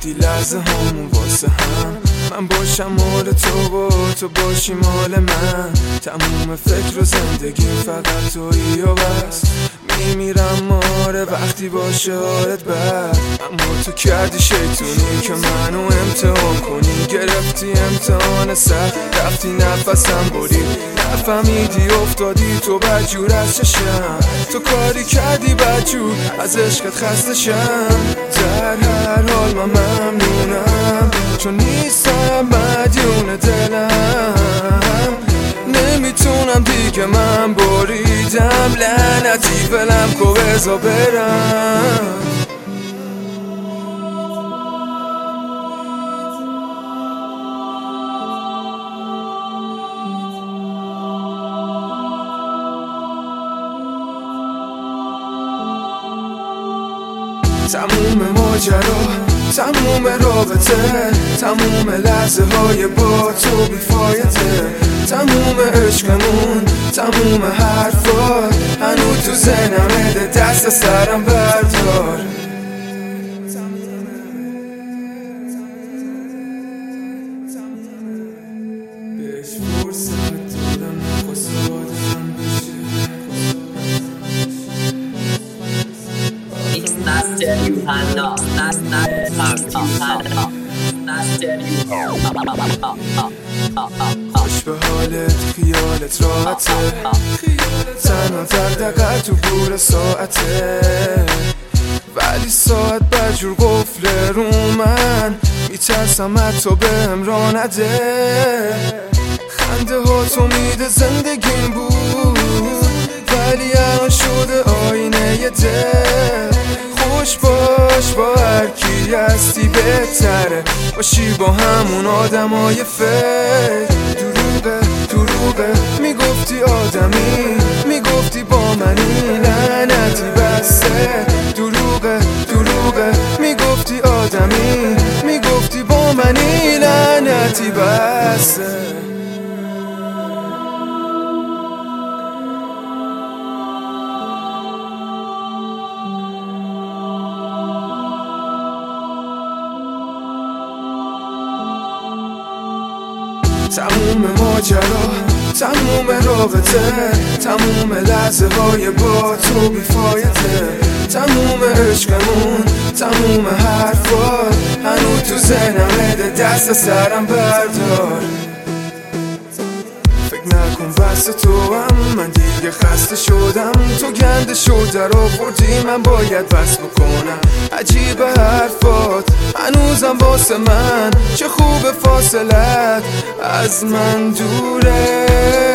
گفتی لحظه همون واسه هم من باشم مال تو و تو باشی مال من. تموم فکر و زندگیم فقط تویی و بس. میمیرم ماره وقتی باشه حالت بد، اما تو کردی شیطونی که منو امتحان کنی. گرفتی امتحان سر رفتی نفسم برید، نفهمیدی افتادی تو بدجور از چشم. تو کاری کردی بدجور از عشقت خسته شم. در هر حال من ممنونم چون نیستم مدیون دلم. نمیتونم دیگه من بریدم لعنتی ولم کو بزا برم. تموم ماجرا، تموم رابطه، تموم لحظه های با تو بیفایده. تموم عشقمون، تموم حرفات هنوز تو ذهنمه. دست سرم بردار. بهش فرصت دادم نخواست آدم بشه. خوش به حالت خیالت راحته، تنها دقدقه تو گور ساعته. ولی ساعت بجور قفله رو من، میترسم حتی بهم راه نده. خنده ها تو میده زندگیم بود، ولی الان شده آینه ی دل. خوش باش با هر کی هستی بهتره باشی با همون آدمای فکر. دروغه میگفتی آدمی، میگفتی با منی لعنتی بسه. دروغه میگفتی آدمی، میگفتی با منی لعنتی بسه. تموم ماجرا، تموم رابطه، تموم لحظه های با تو بیفایده. تموم عشقمون، تموم حرفات هنوز تو ذهنمه. دست سرم بردار. فکر نکن بس تو هم من دیگه خسته شدم. تو گنده شد در آوردی من باید بس بکنم. عجیبه حرفات هنوزم واسه من، چه خوب فاصلت از من دوره.